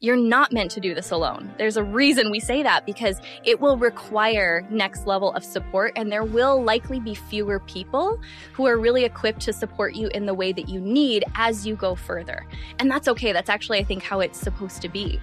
you're not meant to do this alone. There's a reason we say that, because it will require next level of support, and there will likely be fewer people who are really equipped to support you in the way that you need as you go further. And that's okay. That's actually, I think, how it's supposed to be.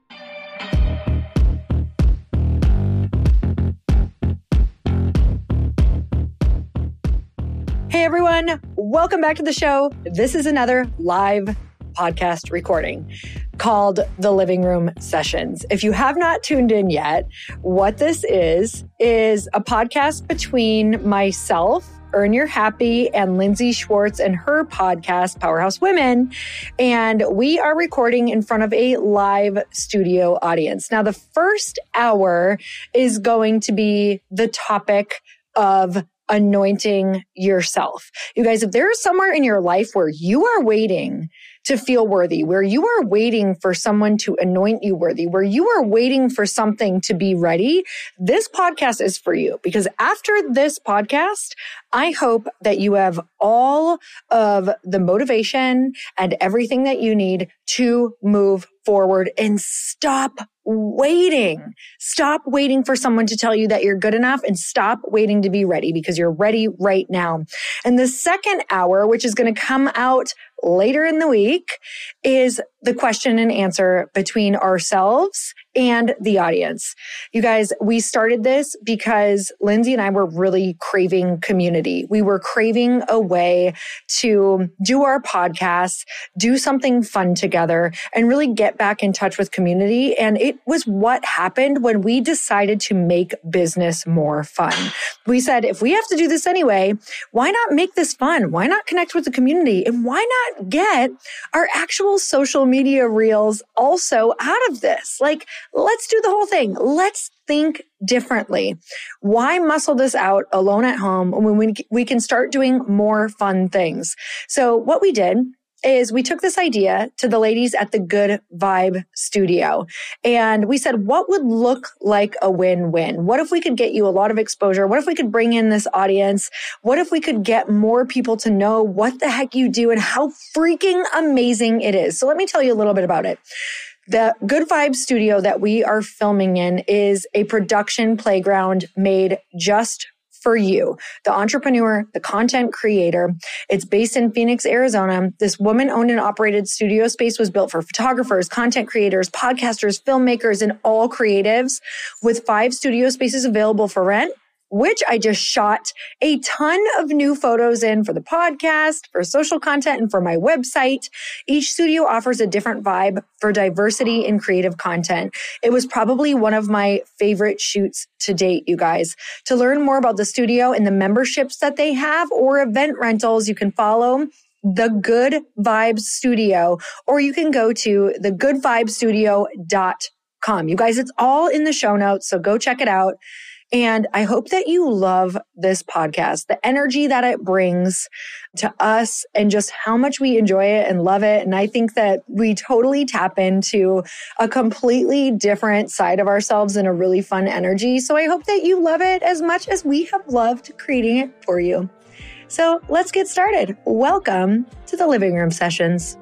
Hey everyone, welcome back to the show. This is another live podcast recording called The Living Room Sessions. If you have not tuned in yet, what this is a podcast between myself, Earn Your Happy, and Lindsay Schwartz and her podcast, Powerhouse Women. And we are recording in front of a live studio audience. Now, the first hour is going to be the topic of anointing yourself. You guys, if there's somewhere in your life where you are waiting to feel worthy, where you are waiting for someone to anoint you worthy, where you are waiting for something to be ready, this podcast is for you. Because after this podcast, I hope that you have all of the motivation and everything that you need to move forward and stop waiting. Stop waiting for someone to tell you that you're good enough, and stop waiting to be ready, because you're ready right now. And the second hour, which is going to come out later in the week, is the question and answer between ourselves and the audience. You guys, we started this because Lindsay and I were really craving community. We were craving a way to do our podcasts, do something fun together, and really get back in touch with community. And it was what happened when we decided to make business more fun. We said, if we have to do this anyway, why not make this fun? Why not connect with the community? And why not get our actual social media reels also out of this? Like, let's do the whole thing. Let's think differently. Why muscle this out alone at home when we can start doing more fun things? So what we did is we took this idea to the ladies at the Good Vibe Studio. And we said, what would look like a win-win? What if we could get you a lot of exposure? What if we could bring in this audience? What if we could get more people to know what the heck you do and how freaking amazing it is? So let me tell you a little bit about it. The Good Vibe Studio that we are filming in is a production playground made just for you, the entrepreneur, the content creator. It's based in Phoenix, Arizona. This woman-owned and operated studio space was built for photographers, content creators, podcasters, filmmakers, and all creatives, with 5 studio spaces available for rent, which I just shot a ton of new photos in for the podcast, for social content, and for my website. Each studio offers a different vibe for diversity in creative content. It was probably one of my favorite shoots to date, you guys. To learn more about the studio and the memberships that they have or event rentals, you can follow The Good Vibe Studio, or you can go to thegoodvibestudio.com. You guys, it's all in the show notes, so go check it out. And I hope that you love this podcast, the energy that it brings to us and just how much we enjoy it and love it. And I think that we totally tap into a completely different side of ourselves in a really fun energy. So I hope that you love it as much as we have loved creating it for you. So let's get started. Welcome to the Living Room Sessions.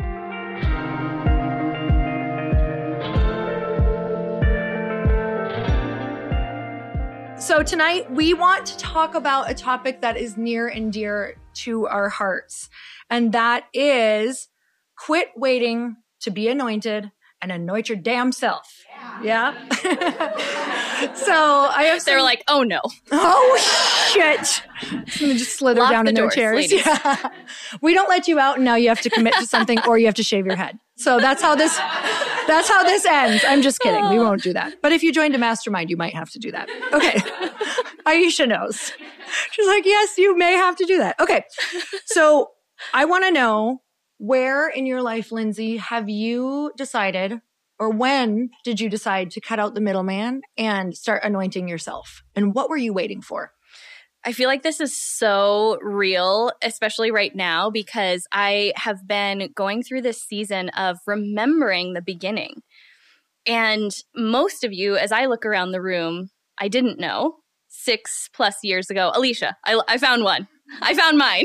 So tonight, we want to talk about a topic that is near and dear to our hearts, and that is quit waiting to be anointed and anoint your damn self. Yeah? So I have They were like, oh no. Oh, shit. I'm going to just slither down in their chairs. Yeah. We don't let you out, and now you have to commit to something or you have to shave your head. So that's how this ends. I'm just kidding. We won't do that. But if you joined a mastermind, you might have to do that. Okay. Aisha knows. She's like, yes, you may have to do that. Okay. So I want to know, where in your life, Lindsay, have you decided, or when did you decide to cut out the middleman and start anointing yourself? And what were you waiting for? I feel like this is so real, especially right now, because I have been going through this season of remembering the beginning. And most of you, as I look around the room, I didn't know 6+ years ago. Alicia, I found one. I found mine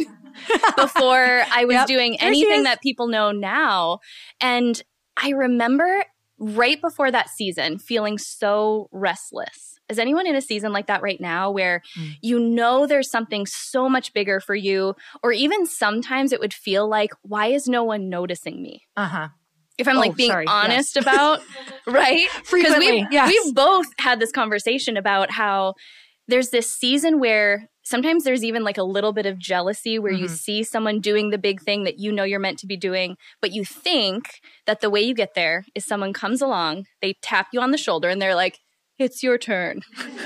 before I was doing anything that people know now. And I remember right before that season, feeling so restless. Is anyone in a season like that right now where you know there's something so much bigger for you, or even sometimes it would feel like, why is no one noticing me? If I'm being honest about, right? Because we've both had this conversation about how there's this season where sometimes there's even like a little bit of jealousy where you see someone doing the big thing that you know you're meant to be doing, but you think that the way you get there is someone comes along, they tap you on the shoulder and they're like, it's your turn.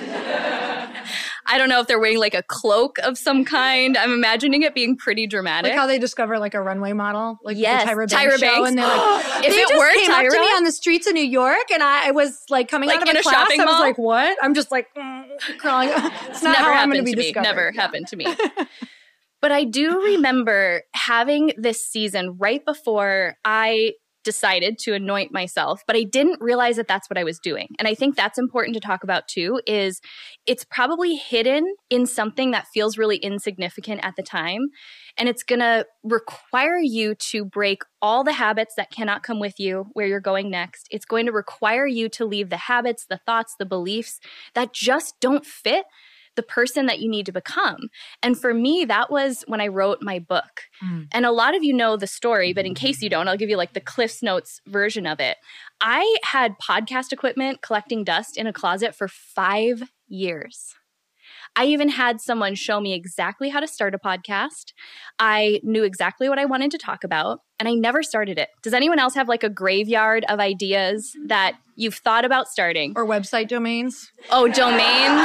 I don't know if they're wearing like a cloak of some kind. I'm imagining it being pretty dramatic. Like how they discover like a runway model, like yes, the Tyra Banks show, and they're like, if they it just were came Tyra, up to me on the streets of New York, and I was like coming like out of in a class. shopping I was mall? like, what? I'm just like crawling. It's not how I'm going to be discovered. Never happened to me. But I do remember having this season right before I decided to anoint myself, but I didn't realize that that's what I was doing. And I think that's important to talk about too, is it's probably hidden in something that feels really insignificant at the time. And it's going to require you to break all the habits that cannot come with you where you're going next. It's going to require you to leave the habits, the thoughts, the beliefs that just don't fit the person that you need to become. And for me, that was when I wrote my book. And a lot of you know the story, but in case you don't, I'll give you like the Cliff's Notes version of it. I had podcast equipment collecting dust in a closet for 5 years. I even had someone show me exactly how to start a podcast. I knew exactly what I wanted to talk about, and I never started it. Does anyone else have like a graveyard of ideas that you've thought about starting? Or website domains? Oh, domains.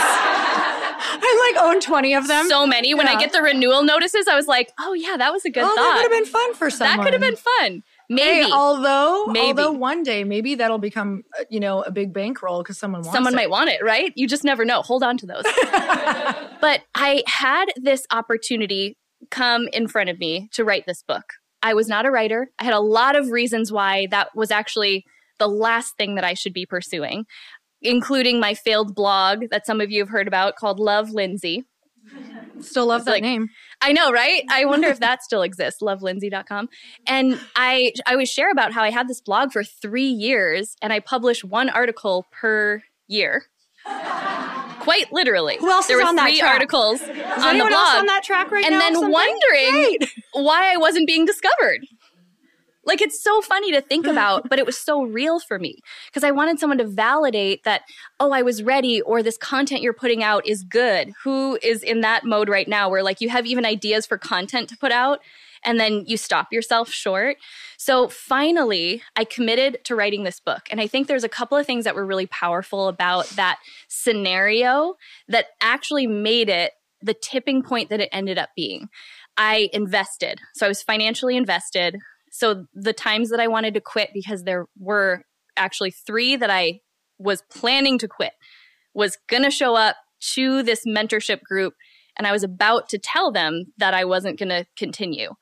I like own 20 of them. So many. When I get the renewal notices, I was like, oh yeah, that was a good thought. That could have been fun for someone. That could have been fun. Maybe. Hey, although one day maybe that'll become, a big bankroll because someone might want it, right? You just never know. Hold on to those. But I had this opportunity come in front of me to write this book. I was not a writer. I had a lot of reasons why that was actually the last thing that I should be pursuing, including my failed blog that some of you have heard about called Love Lindsay. Still love that name. I know, right? I wonder if that still exists, lovelindsay.com. And I always share about how I had this blog for 3 years and I published 1 article per year. Quite literally. Who else is on that track? There were 3 articles on the blog. Is anyone else on that track right now? And then wondering why I wasn't being discovered. Like, it's so funny to think about, but it was so real for me because I wanted someone to validate that, oh, I was ready, or this content you're putting out is good. Who is in that mode right now where like you have even ideas for content to put out and then you stop yourself short? So finally, I committed to writing this book. And I think there's a couple of things that were really powerful about that scenario that actually made it the tipping point that it ended up being. I invested. So I was financially invested. So the times that I wanted to quit, because there were actually 3 that I was planning to quit, was going to show up to this mentorship group, and I was about to tell them that I wasn't going to continue.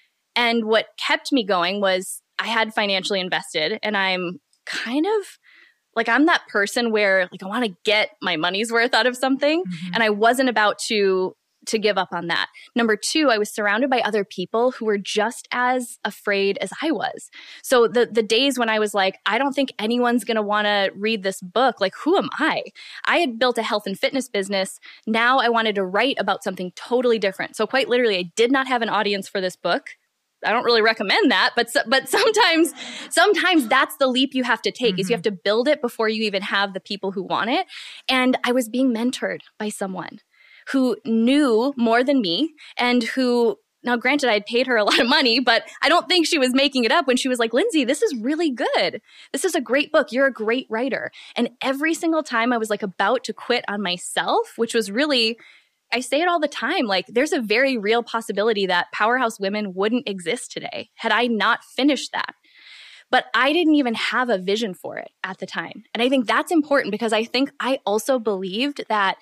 And what kept me going was I had financially invested, and I'm kind of like, I'm that person where like I want to get my money's worth out of something, and I wasn't about to give up on that. Number 2, I was surrounded by other people who were just as afraid as I was. So the days when I was like, I don't think anyone's going to want to read this book. Like, who am I? I had built a health and fitness business. Now I wanted to write about something totally different. So quite literally, I did not have an audience for this book. I don't really recommend that, but sometimes that's the leap you have to take is you have to build it before you even have the people who want it. And I was being mentored by someone who knew more than me and who, now granted, I had paid her a lot of money, but I don't think she was making it up when she was like, Lindsay, this is really good. This is a great book. You're a great writer. And every single time I was like about to quit on myself, which was really, I say it all the time, like there's a very real possibility that Powerhouse Women wouldn't exist today had I not finished that. But I didn't even have a vision for it at the time. And I think that's important because I think I also believed that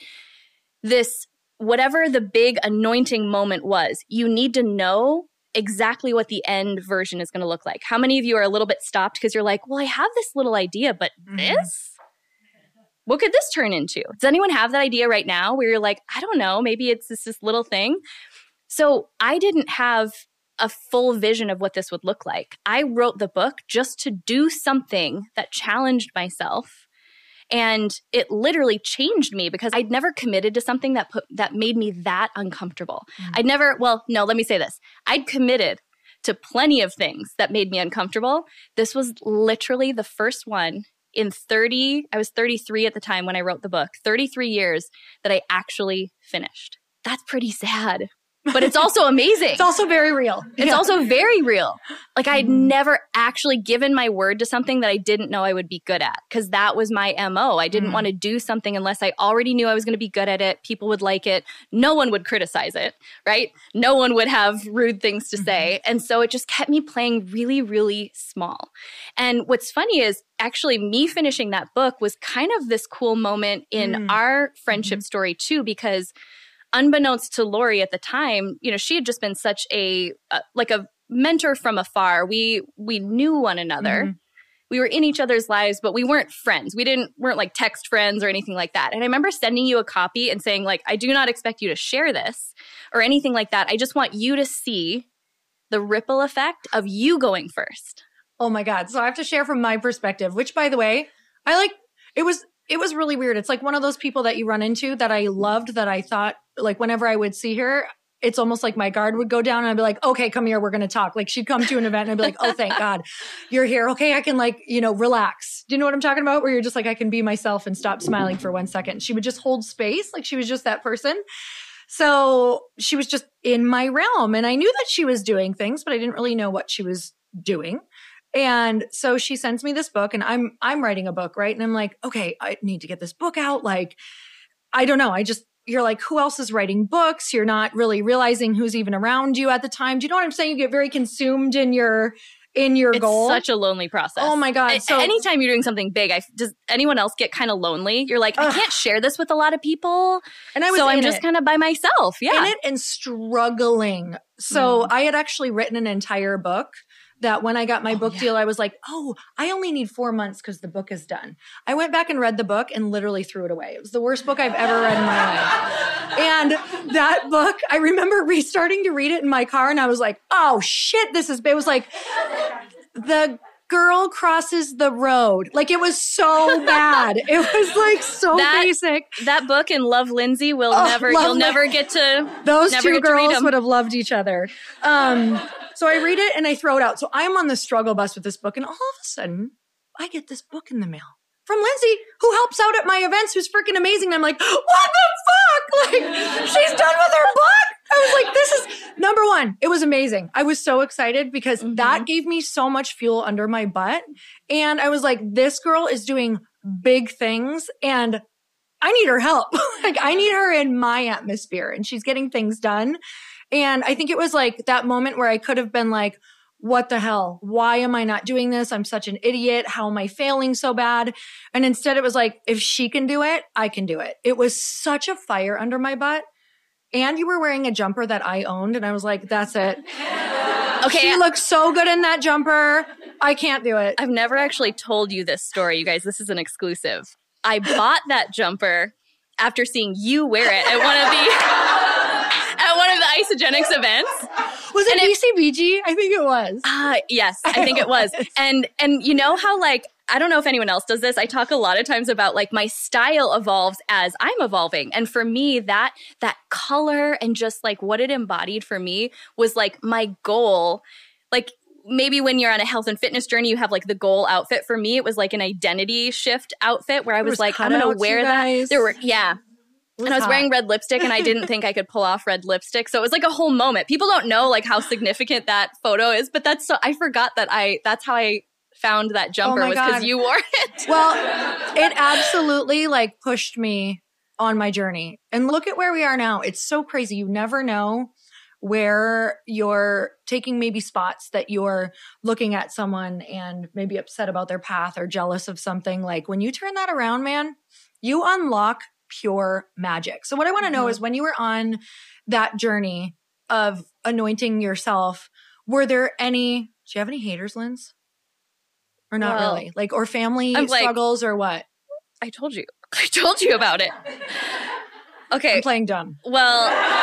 this, whatever the big anointing moment was, you need to know exactly what the end version is going to look like. How many of you are a little bit stopped because you're like, well, I have this little idea, but this? What could this turn into? Does anyone have that idea right now where you're like, I don't know, maybe it's this little thing? So I didn't have a full vision of what this would look like. I wrote the book just to do something that challenged myself. And it literally changed me because I'd never committed to something that made me that uncomfortable. Let me say this. I'd committed to plenty of things that made me uncomfortable. This was literally the first one in I was 33 at the time when I wrote the book, 33 years that I actually finished. That's pretty sad. But it's also amazing. It's also very real. It's also very real. Like I'd never actually given my word to something that I didn't know I would be good at because that was my MO. I didn't want to do something unless I already knew I was going to be good at it. People would like it. No one would criticize it, right? No one would have rude things to say. And so it just kept me playing really, really small. And what's funny is actually me finishing that book was kind of this cool moment in our friendship story too, because unbeknownst to Lori at the time, she had just been such a mentor from afar. We knew one another. We were in each other's lives, but we weren't friends. We weren't like text friends or anything like that. And I remember sending you a copy and saying like, I do not expect you to share this or anything like that. I just want you to see the ripple effect of you going first. Oh my God. So I have to share from my perspective, which by the way, it was really weird. It's like one of those people that you run into that I loved, that I thought like whenever I would see her, it's almost like my guard would go down and I'd be like, okay, come here. We're going to talk. Like she'd come to an event and I'd be like, oh, thank God you're here. Okay. I can relax. Do you know what I'm talking about? Where you're just like, I can be myself and stop smiling for 1 second. She would just hold space. Like she was just that person. So she was just in my realm and I knew that she was doing things, but I didn't really know what she was doing. And so she sends me this book and I'm writing a book, right? And I'm like, okay, I need to get this book out. Like, I don't know. You're like, who else is writing books? You're not really realizing who's even around you at the time. Do you know what I'm saying? You get very consumed in your goal. It's such a lonely process. Oh my God. So anytime you're doing something big, does anyone else get kind of lonely? You're like, I can't share this with a lot of people. And I'm just kind of by myself. Yeah. In it and struggling. So I had actually written an entire book that when I got my book deal, I was like, oh, I only need 4 months because the book is done. I went back and read the book and literally threw it away. It was the worst book I've ever read in my life. And that book, I remember restarting to read it in my car and I was like, oh shit, it was like the girl crosses the road. Like it was so bad. It was like so basic. That book and Love Lindsay you'll never get to. Those two girls would have loved each other. So I read it and I throw it out. So I'm on the struggle bus with this book and all of a sudden I get this book in the mail from Lindsay, who helps out at my events, who's freaking amazing. And I'm like, what the fuck? Like she's done with her book. I was like, this is number one. It was amazing. I was so excited because that gave me so much fuel under my butt. And I was like, this girl is doing big things and I need her help. Like I need her in my atmosphere and she's getting things done. And I think it was like that moment where I could have been like, what the hell? Why am I not doing this? I'm such an idiot. How am I failing so bad? And instead it was like, if she can do it, I can do it. It was such a fire under my butt. And you were wearing a jumper that I owned. And I was like, that's it. Okay. She looks so good in that jumper. I can't do it. I've never actually told you this story, you guys. This is an exclusive. I bought that jumper after seeing you wear it at one of the Isagenix events. Was it BCBG? I think it was. Yes, I think it was. And you know how like, I don't know if anyone else does this. I talk a lot of times about like my style evolves as I'm evolving. And for me, that color and just like what it embodied for me was like my goal. Like maybe when you're on a health and fitness journey, you have like the goal outfit. For me, it was like an identity shift outfit where I was like, I'm going to wear that. There were, yeah. And I was wearing red lipstick and I didn't think I could pull off red lipstick. So it was like a whole moment. People don't know like how significant that photo is, but I forgot that that's how I found that jumper was because you wore it. Well, it absolutely like pushed me on my journey. And look at where we are now. It's so crazy. You never know where you're taking maybe spots that you're looking at someone and maybe upset about their path or jealous of something. Like when you turn that around, man, you unlock pure magic. So what I want to know is when you were on that journey of anointing yourself, do you have any haters, Linz? Or not really? Like, or family struggles or what? I told you about it. Okay. I'm playing dumb. Well,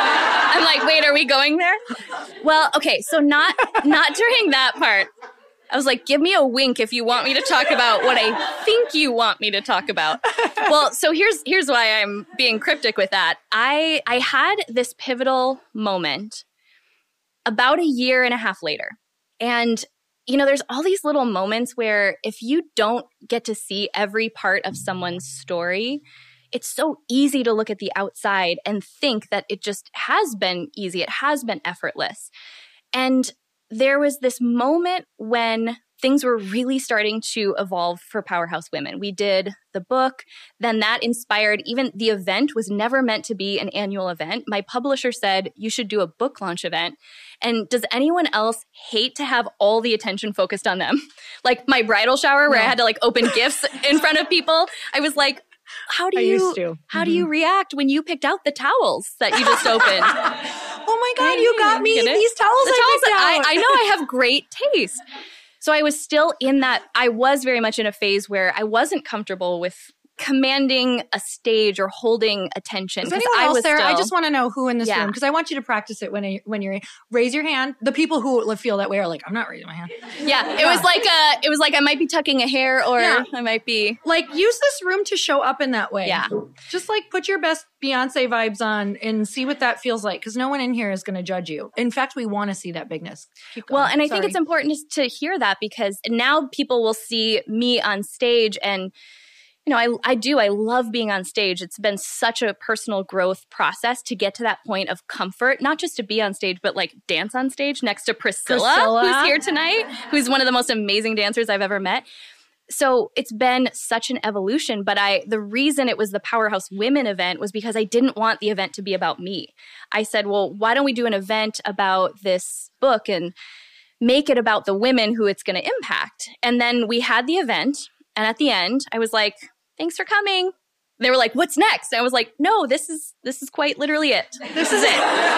I'm like, wait, are we going there? Well, okay, so not during that part. I was like, give me a wink if you want me to talk about what I think you want me to talk about. Well, so here's why I'm being cryptic with that. I had this pivotal moment about a year and a half later. And, there's all these little moments where if you don't get to see every part of someone's story, it's so easy to look at the outside and think that it just has been easy. It has been effortless. And there was this moment when things were really starting to evolve for Powerhouse Women. We did the book, then that inspired, even the event was never meant to be an annual event. My publisher said, you should do a book launch event. And does anyone else hate to have all the attention focused on them? Like my bridal shower where I had to open gifts in front of people. I was like, how do you react when you picked out the towels that you just opened? Oh my God, you got me these towels. I know I have great taste. So I was still in that. I was very much in a phase where I wasn't comfortable with commanding a stage or holding attention. Is anyone else there? I just want to know who in this room, because I want you to practice it when you're raise your hand. The people who feel that way are like, I'm not raising my hand. Yeah, it was like I might be tucking a hair, or I might be use this room to show up in that way. Yeah, just put your best Beyonce vibes on and see what that feels like, because no one in here is going to judge you. In fact, we want to see that bigness. Well, and I think it's important to hear that, because now people will see me on stage and I love being on stage. It's been such a personal growth process to get to that point of comfort, not just to be on stage, but dance on stage next to Priscilla, who's here tonight, who's one of the most amazing dancers I've ever met. So it's been such an evolution, but the reason it was the Powerhouse Women event was because I didn't want the event to be about me. I said, well, why don't we do an event about this book and make it about the women who it's going to impact? And then we had the event, and at the end, I was like, thanks for coming. They were like, what's next? And I was like, no, this is quite literally it. This is it.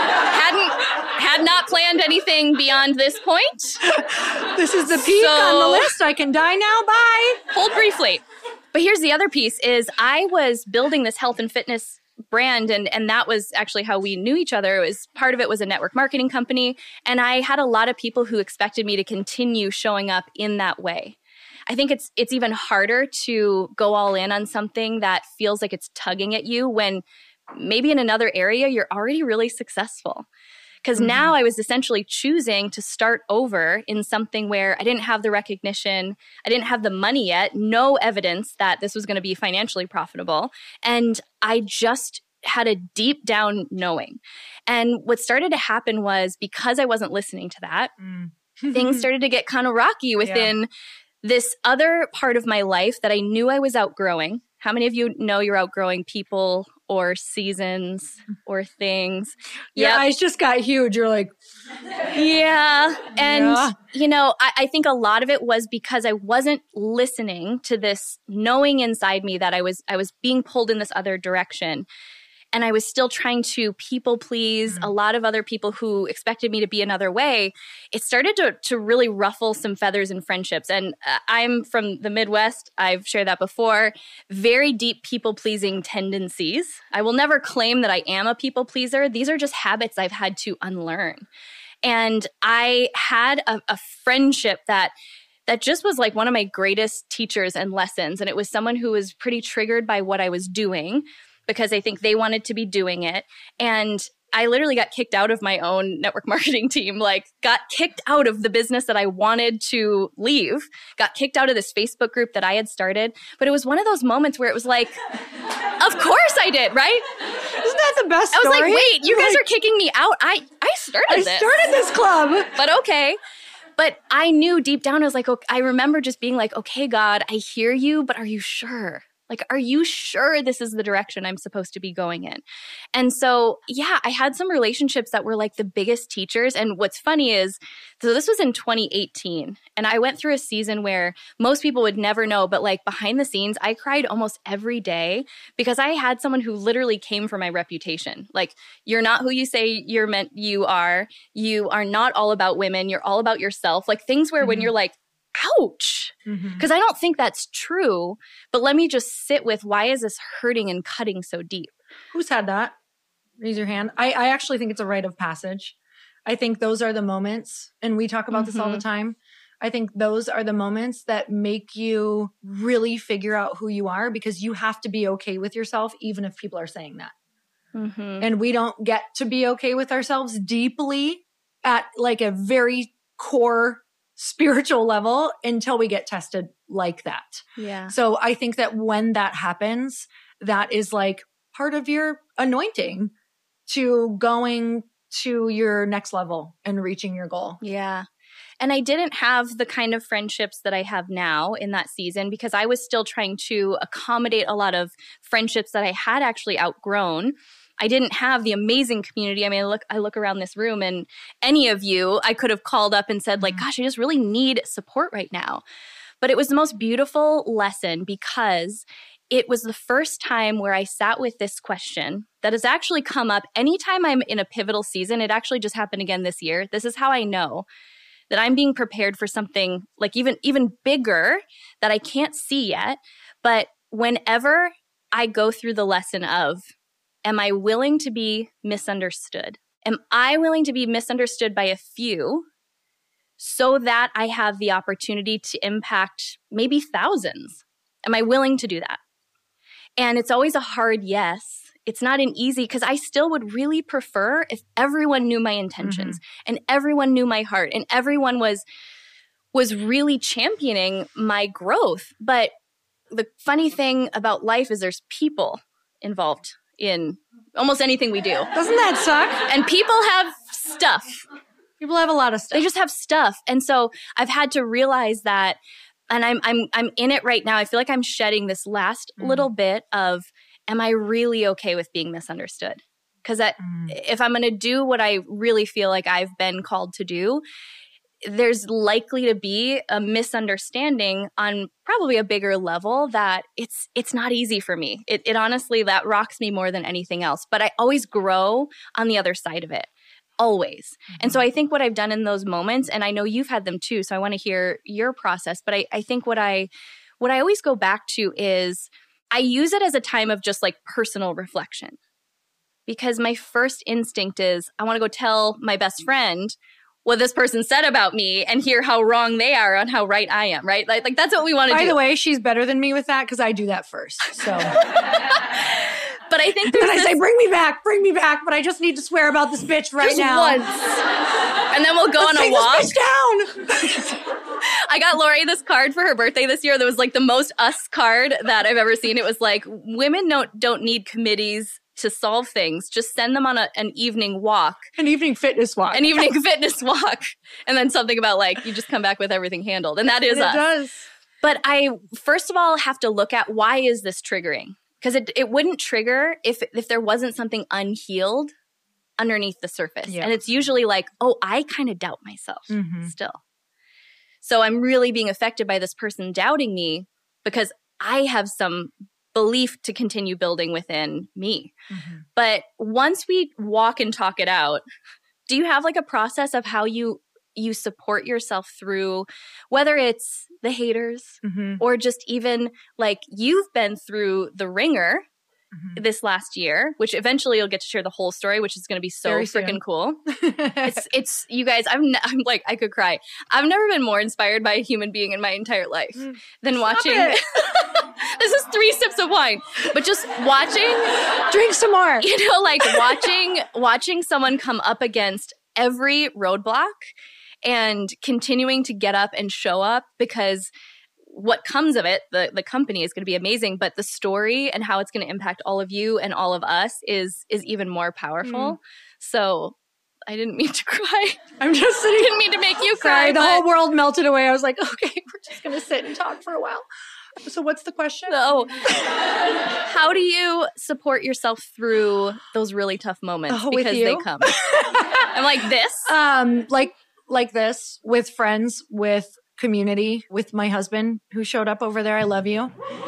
Had not planned anything beyond this point. This is the peak on the list. I can die now. Bye. Hold briefly. But here's the other piece is I was building this health and fitness brand, and that was actually how we knew each other. It was part of it was a network marketing company. And I had a lot of people who expected me to continue showing up in that way. I think it's even harder to go all in on something that feels like it's tugging at you when maybe in another area you're already really successful. Because now I was essentially choosing to start over in something where I didn't have the recognition, I didn't have the money yet, no evidence that this was going to be financially profitable. And I just had a deep down knowing. And what started to happen was, because I wasn't listening to that, things started to get kind of rocky within this other part of my life that I knew I was outgrowing. How many of you know you're outgrowing people or seasons or things? Your eyes just got huge. You're like, yeah. And, I think a lot of it was because I wasn't listening to this knowing inside me that I was being pulled in this other direction. And I was still trying to people please a lot of other people who expected me to be another way. It started to really ruffle some feathers in friendships. And I'm from the Midwest. I've shared that before. Very deep people pleasing tendencies. I will never claim that I am a people pleaser. These are just habits I've had to unlearn. And I had a friendship that just was like one of my greatest teachers and lessons. And it was someone who was pretty triggered by what I was doing, because I think they wanted to be doing it. And I literally got kicked out of my own network marketing team, got kicked out of the business that I wanted to leave, got kicked out of this Facebook group that I had started. But it was one of those moments where it was like, of course I did, right? Isn't that the best story? I was like, wait, you guys are kicking me out. I started this club. But okay. But I knew deep down, I was like, okay, I remember just being like, okay, God, I hear you, but are you sure? Are you sure this is the direction I'm supposed to be going in? And so, I had some relationships that were the biggest teachers. And what's funny is, so this was in 2018. And I went through a season where most people would never know, but behind the scenes, I cried almost every day because I had someone who literally came for my reputation. You're not who you say you are. You are not all about women. You're all about yourself. Things where when you're ouch, because I don't think that's true. But let me just sit with, why is this hurting and cutting so deep? Who's had that? Raise your hand. I actually think it's a rite of passage. I think those are the moments, and we talk about this all the time. I think those are the moments that make you really figure out who you are, because you have to be okay with yourself, even if people are saying that. And we don't get to be okay with ourselves deeply at like a very core spiritual level until we get tested like that. Yeah. So I think that when that happens, that is like part of your anointing to going to your next level and reaching your goal. Yeah. And I didn't have the kind of friendships that I have now in that season, because I was still trying to accommodate a lot of friendships that I had actually outgrown. I didn't have the amazing community. I mean, I look around this room, and any of you I could have called up and said, like, gosh, I just really need support right now. But it was the most beautiful lesson, because it was the first time where I sat with this question that has actually come up anytime I'm in a pivotal season. It actually just happened again this year. This is how I know that I'm being prepared for something like even bigger that I can't see yet. But whenever I go through the lesson of, am I willing to be misunderstood? Am I willing to be misunderstood by a few so that I have the opportunity to impact maybe thousands? Am I willing to do that? And it's always a hard yes. It's not an easy, because I still would really prefer if everyone knew my intentions and everyone knew my heart and everyone was really championing my growth. But the funny thing about life is there's people involved in almost anything we do. Doesn't that suck? And people have stuff. People have a lot of stuff. They just have stuff. And so I've had to realize that, and I'm in it right now. I feel like I'm shedding this last little bit of, am I really okay with being misunderstood? Because if I'm going to do what I really feel like I've been called to do, there's likely to be a misunderstanding on probably a bigger level that it's not easy for me. It honestly, that rocks me more than anything else. But I always grow on the other side of it. Always. And so I think what I've done in those moments, and I know you've had them too, so I want to hear your process, but I think what I always go back to is I use it as a time of just like personal reflection, because my first instinct is I want to go tell my best friend what this person said about me and hear how wrong they are on how right I am, right? Like that's what we want to do. By the way, she's better than me with that, because I do that first. So... But I think I say, bring me back, but I just need to swear about this bitch right just now. Once. And then we'll go on a walk. This bitch down. I got Lori this card for her birthday this year that was like the most us card that I've ever seen. It was like, women don't need committees to solve things. Just send them on an evening walk. An evening fitness walk. An evening fitness walk. And then something about like, you just come back with everything handled. And that is us. It does. But I, first of all, have to look at, why is this triggering? Because it wouldn't trigger if there wasn't something unhealed underneath the surface. Yeah. And it's usually like, oh, I kind of doubt myself still. So I'm really being affected by this person doubting me because I have some belief to continue building within me. But once we walk and talk it out, do you have like a process of how you support yourself through, whether it's the haters or just even like you've been through the ringer this last year, which eventually you'll get to share the whole story, which is going to be so freaking cool. It's you guys, I'm like, I could cry. I've never been more inspired by a human being in my entire life than watching. This is 3 sips of wine, but just watching. Drink some more. You know, like watching someone come up against every roadblock and continuing to get up and show up, because what comes of it, the company is going to be amazing, but the story and how it's going to impact all of you and all of us is even more powerful. So I didn't mean to cry. I'm just sitting. I didn't mean to make you cry. Sorry, the whole world melted away. I was like, okay, we're just going to sit and talk for a while. So what's the question? So, how do you support yourself through those really tough moments? Because they come. I'm like this. Like this, with friends, with community, with my husband who showed up over there. I love you.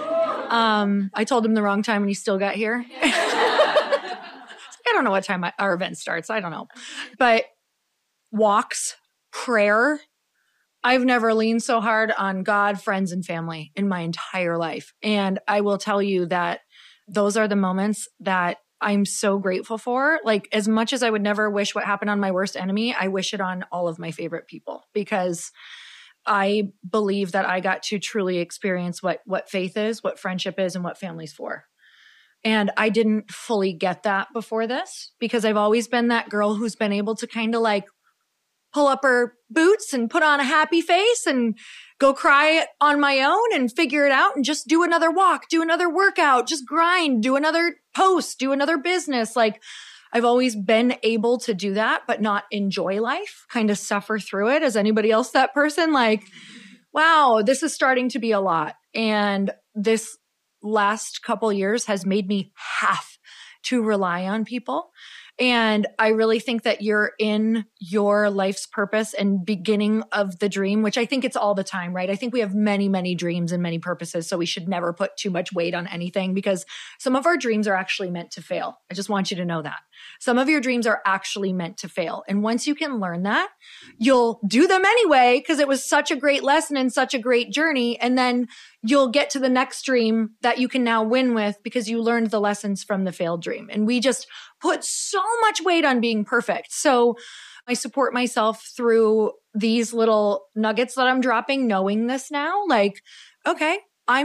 I told him the wrong time and he still got here. I don't know what time our event starts. I don't know. But walks, prayer. I've never leaned so hard on God, friends, and family in my entire life. And I will tell you that those are the moments that I'm so grateful for. Like, as much as I would never wish what happened on my worst enemy, I wish it on all of my favorite people, because I believe that I got to truly experience what faith is, what friendship is, and what family's for. And I didn't fully get that before this, because I've always been that girl who's been able to kind of like pull up her boots and put on a happy face and go cry on my own and figure it out and just do another walk, do another workout, just grind, do another post, do another business. Like, I've always been able to do that, but not enjoy life, kind of suffer through it. As anybody else that person? Like, wow, this is starting to be a lot. And this last couple years has made me have to rely on people. And I really think that you're in your life's purpose and beginning of the dream, which I think it's all the time, right? I think we have many, many dreams and many purposes. So we should never put too much weight on anything, because some of our dreams are actually meant to fail. I just want you to know that. Some of your dreams are actually meant to fail. And once you can learn that, you'll do them anyway, because it was such a great lesson and such a great journey. And then you'll get to the next dream that you can now win with, because you learned the lessons from the failed dream. And we just put so much weight on being perfect. So I support myself through these little nuggets that I'm dropping, knowing this now. Like, okay, I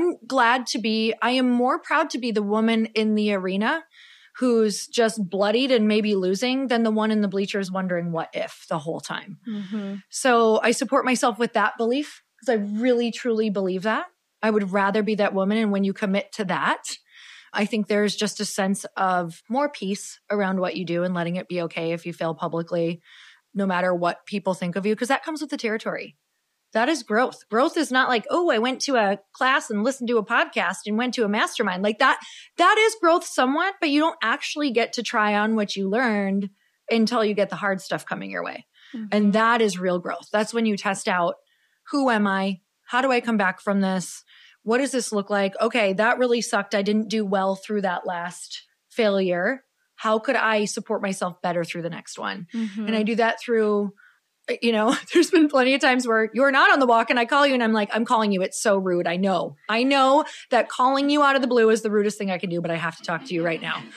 am more proud to be the woman in the arena who's just bloodied and maybe losing than the one in the bleachers wondering what if the whole time. Mm-hmm. So I support myself with that belief, because I really, truly believe that. I would rather be that woman. And when you commit to that, I think there's just a sense of more peace around what you do and letting it be okay if you fail publicly, no matter what people think of you, because that comes with the territory. That is growth. Growth is not like, oh, I went to a class and listened to a podcast and went to a mastermind. Like that is growth somewhat, but you don't actually get to try on what you learned until you get the hard stuff coming your way. Mm-hmm. And that is real growth. That's when you test out, who am I? How do I come back from this? What does this look like? Okay, that really sucked. I didn't do well through that last failure. How could I support myself better through the next one? Mm-hmm. And I do that through, there's been plenty of times where you're not on the walk and I call you and I'm like, I'm calling you. It's so rude. I know that calling you out of the blue is the rudest thing I can do, but I have to talk to you right now.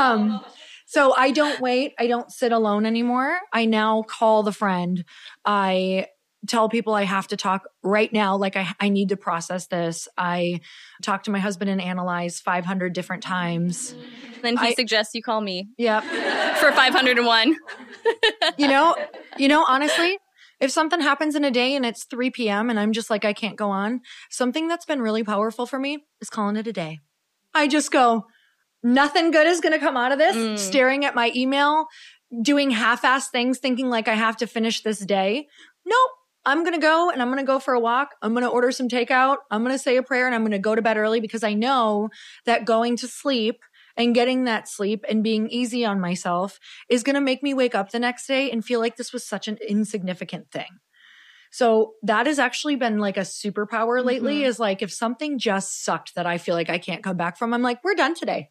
So I don't wait. I don't sit alone anymore. I now call the friend. I tell people I have to talk right now. Like I need to process this. I talk to my husband and analyze 500 different times. Then he suggests you call me. Yep. For 501. Honestly, if something happens in a day and it's 3 p.m. and I'm just like, I can't go on, something that's been really powerful for me is calling it a day. I just go, nothing good is going to come out of this. Staring at my email, doing half-assed things, thinking like I have to finish this day. Nope. I'm going to go and I'm going to go for a walk. I'm going to order some takeout. I'm going to say a prayer and I'm going to go to bed early, because I know that going to sleep and getting that sleep and being easy on myself is going to make me wake up the next day and feel like this was such an insignificant thing. So that has actually been like a superpower lately, is like, if something just sucked that I feel like I can't come back from, I'm like, we're done today.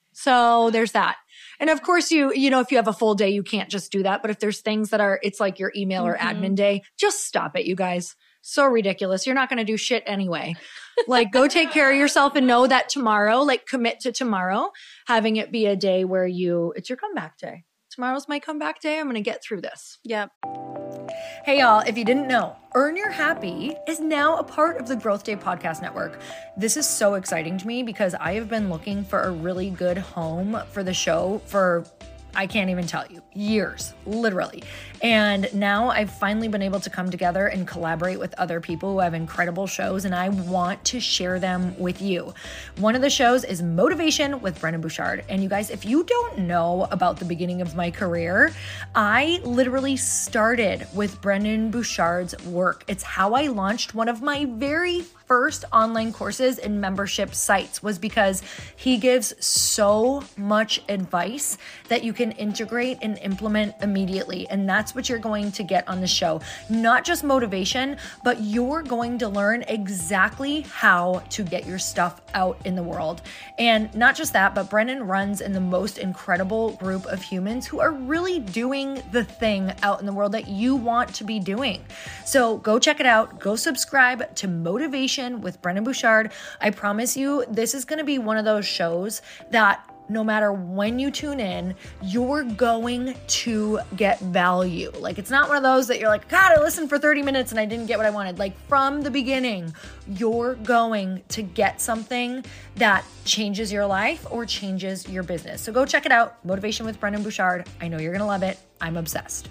So there's that. And of course, if you have a full day, you can't just do that. But if there's things that it's like your email or admin day, just stop it, you guys. So ridiculous. You're not going to do shit anyway. Like, go take care of yourself and know that tomorrow, like, commit to tomorrow, having it be a day where it's your comeback day. Tomorrow's my comeback day. I'm going to get through this. Yep. Hey, y'all, if you didn't know, Earn Your Happy is now a part of the Growth Day Podcast Network. This is so exciting to me, because I have been looking for a really good home for the show for, I can't even tell you, years, literally. And now I've finally been able to come together and collaborate with other people who have incredible shows, and I want to share them with you. One of the shows is Motivation with Brendon Burchard. And you guys, if you don't know about the beginning of my career, I literally started with Brendon Burchard's work. It's how I launched one of my very first online courses and membership sites, was because he gives so much advice that you can integrate and implement immediately. And that's what you're going to get on the show. Not just motivation, but you're going to learn exactly how to get your stuff out in the world. And not just that, but Brendon runs in the most incredible group of humans who are really doing the thing out in the world that you want to be doing. So go check it out. Go subscribe to Motivation with Brendon Burchard. I promise you, this is going to be one of those shows that no matter when you tune in, you're going to get value. Like, it's not one of those that you're like, God, I listened for 30 minutes and I didn't get what I wanted. Like, from the beginning, you're going to get something that changes your life or changes your business. So go check it out. Motivation with Brendon Burchard. I know you're going to love it. I'm obsessed.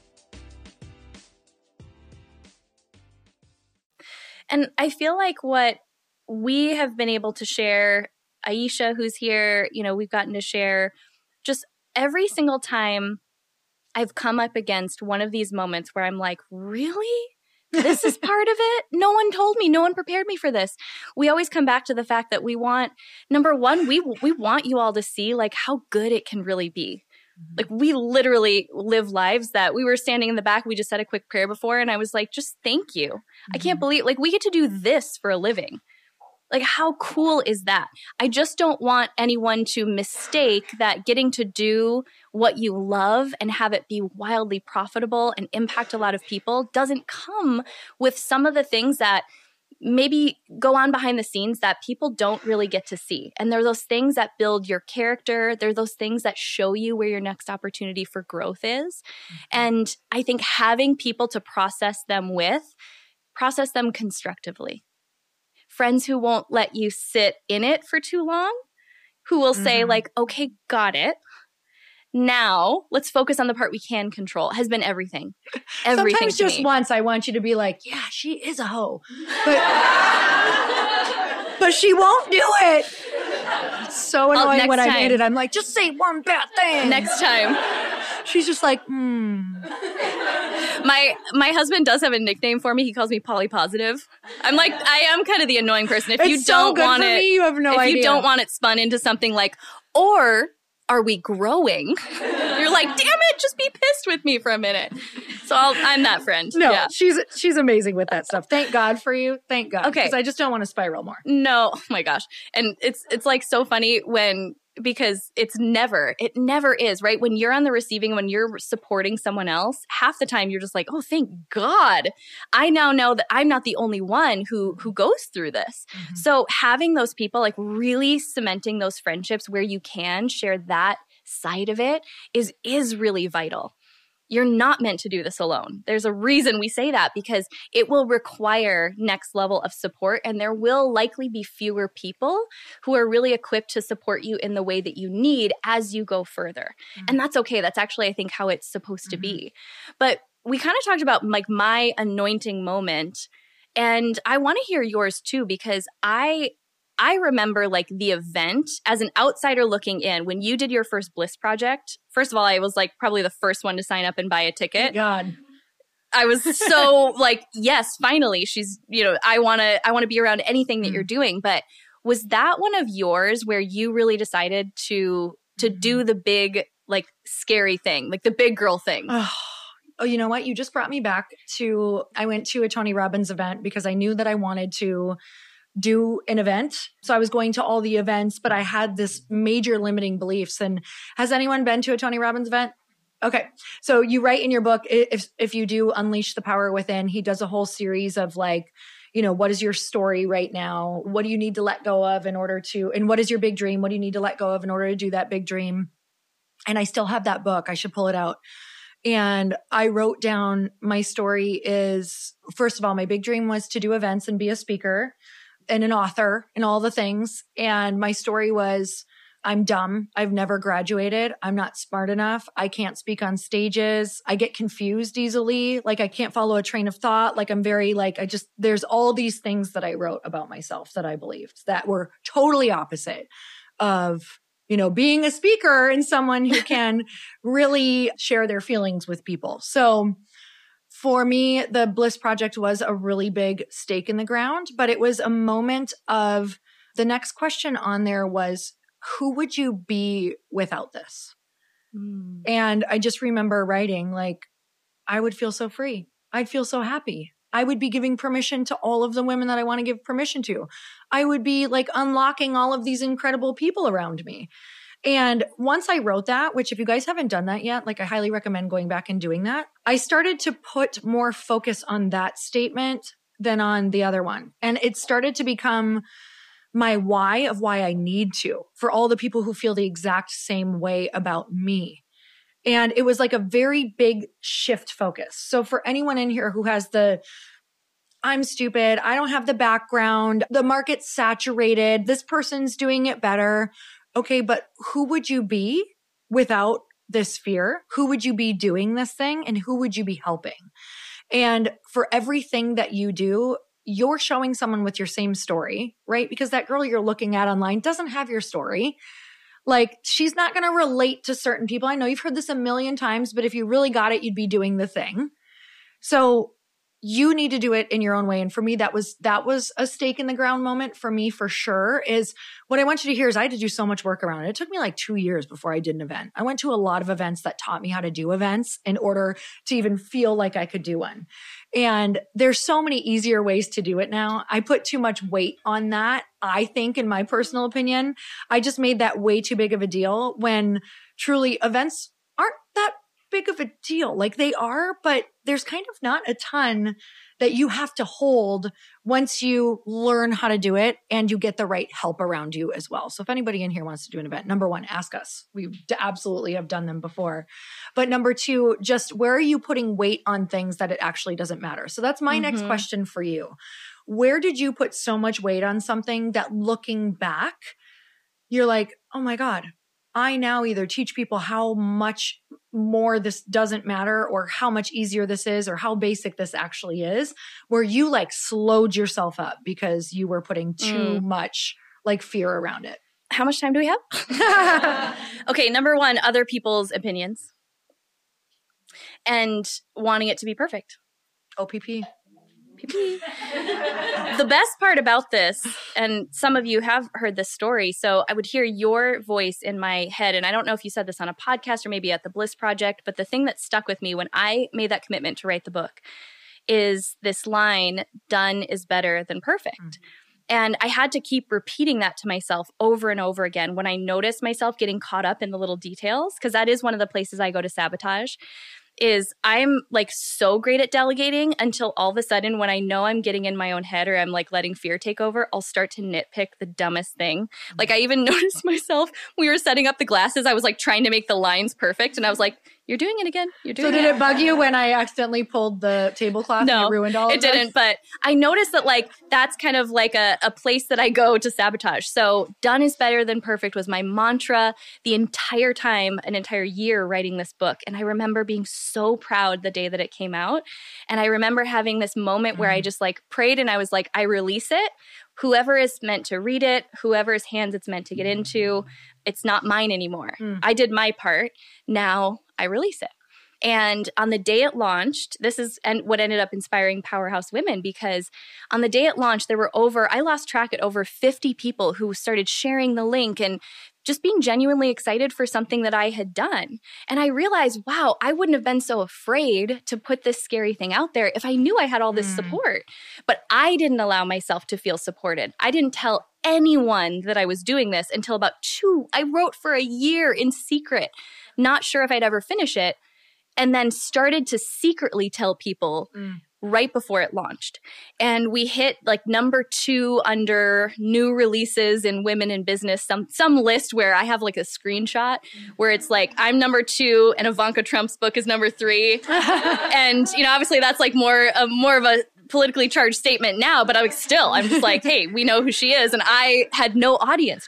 And I feel like what we have been able to share, Aisha, who's here, we've gotten to share just every single time I've come up against one of these moments where I'm like, really? This is part of it? No one told me. No one prepared me for this. We always come back to the fact that we want, number one, we want you all to see like how good it can really be. Like, we literally live lives that we were standing in the back. We just said a quick prayer before. And I was like, just thank you. I can't believe, like, we get to do this for a living. Like, how cool is that? I just don't want anyone to mistake that getting to do what you love and have it be wildly profitable and impact a lot of people doesn't come with some of the things that maybe go on behind the scenes that people don't really get to see. And they're those things that build your character. They're those things that show you where your next opportunity for growth is. And I think having people to process them constructively. Friends who won't let you sit in it for too long, who will say like, okay, got it. Now let's focus on the part we can control, has been everything. Sometimes just once I want you to be like, yeah, she is a hoe. But she won't do it. It's so annoying when I made it. I'm like, just say one bad thing. Next time. She's just like, My husband does have a nickname for me. He calls me polypositive. I'm like, I am kind of the annoying person. If you don't want it, you have no idea. If you don't want it spun into something like, or are we growing? You're like, damn it, just be pissed with me for a minute. So I'm that friend. No, yeah. she's amazing with that stuff. Thank God for you. Thank God. Okay. Because I just don't want to spiral more. No, oh my gosh. And it's like so funny because it never is, right? When you're on the receiving, when you're supporting someone else, half the time you're just like, oh, thank God. I now know that I'm not the only one who goes through this. Mm-hmm. So having those people, like really cementing those friendships where you can share that side of it is really vital. You're not meant to do this alone. There's a reason we say that, because it will require next level of support, and there will likely be fewer people who are really equipped to support you in the way that you need as you go further. Mm-hmm. And that's okay. That's actually, I think, how it's supposed to be. But we kind of talked about like my anointing moment, and I want to hear yours too, because I remember like the event as an outsider looking in when you did your first Bliss Project. First of all, I was like probably the first one to sign up and buy a ticket. Thank God. I was so like, yes, finally she's, I want to be around anything that you're doing. But was that one of yours where you really decided to do the big, like scary thing, like the big girl thing? Oh, you know what? You just brought me back to, I went to a Tony Robbins event because I knew that I wanted to do an event. So I was going to all the events, but I had this major limiting beliefs. And has anyone been to a Tony Robbins event? Okay. So you write in your book, if you do Unleash the Power Within, he does a whole series of like, what is your story right now? What do you need to let go of in order to, and what is your big dream? What do you need to let go of in order to do that big dream? And I still have that book. I should pull it out. And I wrote down my story is, first of all, my big dream was to do events and be a speaker and an author and all the things. And my story was, I'm dumb. I've never graduated. I'm not smart enough. I can't speak on stages. I get confused easily. Like I can't follow a train of thought. Like I'm very like, there's all these things that I wrote about myself that I believed that were totally opposite of, being a speaker and someone who can really share their feelings with people. So for me, the Bliss Project was a really big stake in the ground, but it was a moment of the next question on there was, who would you be without this? And I just remember writing like, I would feel so free. I'd feel so happy. I would be giving permission to all of the women that I want to give permission to. I would be like unlocking all of these incredible people around me. And once I wrote that, which if you guys haven't done that yet, like I highly recommend going back and doing that. I started to put more focus on that statement than on the other one. And it started to become my why of why I need to for all the people who feel the exact same way about me. And it was like a very big shift focus. So for anyone in here who has I'm stupid, I don't have the background, the market's saturated, this person's doing it better. Okay, but who would you be without this fear? Who would you be doing this thing? And who would you be helping? And for everything that you do, you're showing someone with your same story, right? Because that girl you're looking at online doesn't have your story. Like, she's not going to relate to certain people. I know you've heard this a million times, but if you really got it, you'd be doing the thing. So you need to do it in your own way. And for me, that was a stake in the ground moment for me, for sure. Is what I want you to hear is I had to do so much work around it. It took me like 2 years before I did an event. I went to a lot of events that taught me how to do events in order to even feel like I could do one. And there's so many easier ways to do it now. I put too much weight on that, I think, in my personal opinion. I just made that way too big of a deal when truly events aren't that big of a deal. Like, they are, but there's kind of not a ton that you have to hold once you learn how to do it and you get the right help around you as well. So if anybody in here wants to do an event, number one, ask us. We absolutely have done them before. But number two, just where are you putting weight on things that it actually doesn't matter? So that's my next question for you. Where did you put so much weight on something that looking back, you're like, oh my God, I now either teach people how much more this doesn't matter or how much easier this is or how basic this actually is, where you like slowed yourself up because you were putting too much like fear around it. How much time do we have? Okay, number one, other people's opinions and wanting it to be perfect. OPP. The best part about this, and some of you have heard this story, so I would hear your voice in my head, and I don't know if you said this on a podcast or maybe at the Bliss Project, but the thing that stuck with me when I made that commitment to write the book is this line, done is better than perfect. And I had to keep repeating that to myself over and over again when I noticed myself getting caught up in the little details, because that is one of the places I go to sabotage. Is I'm like so great at delegating until all of a sudden when I know I'm getting in my own head or I'm like letting fear take over, I'll start to nitpick the dumbest thing. Like I even noticed myself, we were setting up the glasses, I was like trying to make the lines perfect and I was like, you're doing it again. You're doing it. So did it bug you when I accidentally pulled the tablecloth and ruined all of it? No, it didn't. But I noticed that like that's kind of like a place that I go to sabotage. So done is better than perfect was my mantra the entire time, an entire year writing this book. And I remember being so proud the day that it came out. And I remember having this moment where I just like prayed and I was like, I release it. Whoever is meant to read it, whoever's hands it's meant to get into, it's not mine anymore. I did my part. Now I release it. And on the day it launched, this is what ended up inspiring Powerhouse Women, because on the day it launched, there were I lost track at over 50 people who started sharing the link and just being genuinely excited for something that I had done. And I realized, wow, I wouldn't have been so afraid to put this scary thing out there if I knew I had all this support. But I didn't allow myself to feel supported. I didn't tell anyone that I was doing this until about I wrote for a year in secret, not sure if I'd ever finish it, and then started to secretly tell people right before it launched. And we hit like number 2 under new releases in women in business, some list where I have like a screenshot where it's like, I'm number 2 and Ivanka Trump's book is number 3. And, you know, obviously that's like more of a politically charged statement now, but I'm just like, hey, we know who she is. And I had no audience,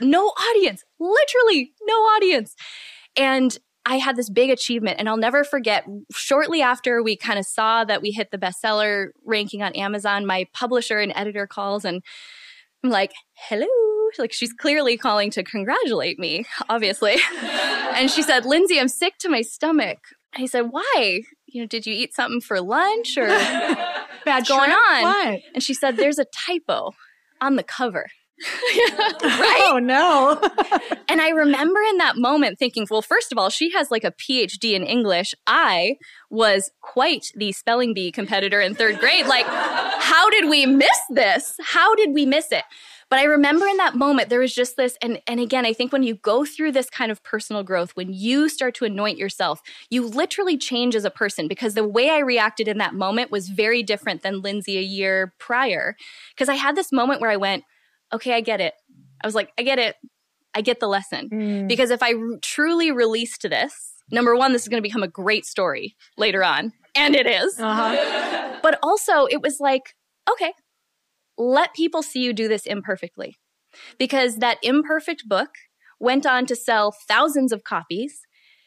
literally no audience. And I had this big achievement, and I'll never forget, shortly after we kind of saw that we hit the bestseller ranking on Amazon, my publisher and editor calls, and I'm like, hello. Like, she's clearly calling to congratulate me, obviously. And she said, Lindsay, I'm sick to my stomach. And I said, why? You know, did you eat something for lunch or what's going on? What? And she said, there's a typo on the cover. Right? Oh, no. And I remember in that moment thinking, well, first of all, she has like a PhD in English. I was quite the spelling bee competitor in 3rd grade. Like, how did we miss this? How did we miss it? But I remember in that moment, there was just this, and again, I think when you go through this kind of personal growth, when you start to anoint yourself, you literally change as a person, because the way I reacted in that moment was very different than Lindsay a year prior. Because I had this moment where I went, okay, I get it. I was like, I get it. I get the lesson. Because if I truly released this, number one, this is going to become a great story later on. And it is. But also it was like, okay, let people see you do this imperfectly. Because that imperfect book went on to sell thousands of copies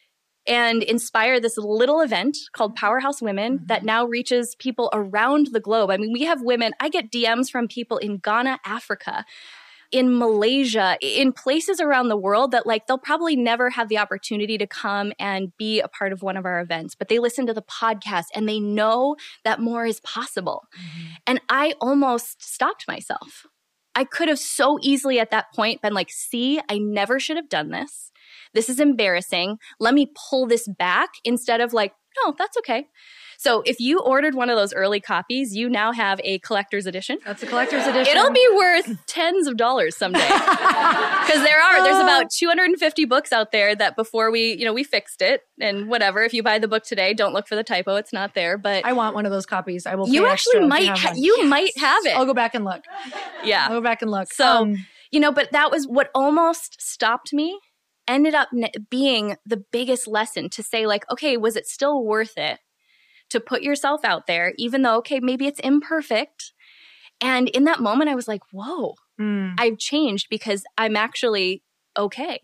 and inspire this little event called Powerhouse Women that now reaches people around the globe. I mean, we have women, I get DMs from people in Ghana, Africa, in Malaysia, in places around the world that like they'll probably never have the opportunity to come and be a part of one of our events, but they listen to the podcast and they know that more is possible. And I almost stopped myself. I could have so easily at that point been like, see, I never should have done this. This is embarrassing. Let me pull this back instead of like, no, that's okay. So if you ordered one of those early copies, you now have a collector's edition. That's a collector's edition. It'll be worth tens of dollars someday. Because there's about 250 books out there that before we fixed it and whatever. If you buy the book today, don't look for the typo. It's not there. But I want one of those copies. I will. You actually might. Might have it. I'll go back and look. Yeah. I'll go back and look. So, but that was what almost stopped me. Ended up being the biggest lesson to say like, okay, was it still worth it to put yourself out there, even though, okay, maybe it's imperfect. And in that moment, I was like, whoa, I've changed because I'm actually okay.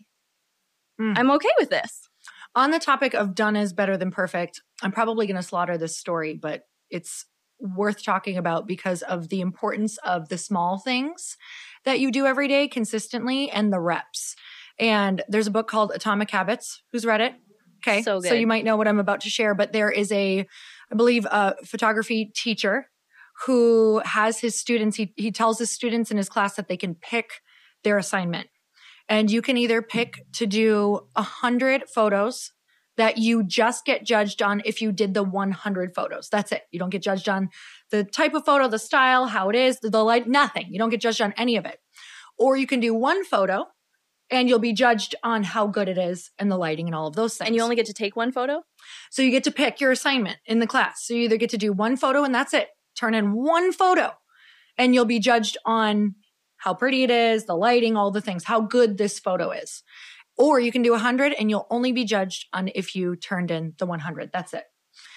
I'm okay with this. On the topic of done is better than perfect, I'm probably going to slaughter this story, but it's worth talking about because of the importance of the small things that you do every day consistently and the reps. And there's a book called Atomic Habits. Who's read it? Okay. So good. So you might know what I'm about to share, but there is I believe, a photography teacher who has his students, he tells his students in his class that they can pick their assignment. And you can either pick to do 100 photos that you just get judged on if you did the 100 photos. That's it. You don't get judged on the type of photo, the style, how it is, the light, nothing. You don't get judged on any of it. Or you can do one photo and you'll be judged on how good it is and the lighting and all of those things. And you only get to take one photo? So you get to pick your assignment in the class. So you either get to do one photo and that's it. Turn in one photo and you'll be judged on how pretty it is, the lighting, all the things, how good this photo is. Or you can do 100 and you'll only be judged on if you turned in the 100. That's it.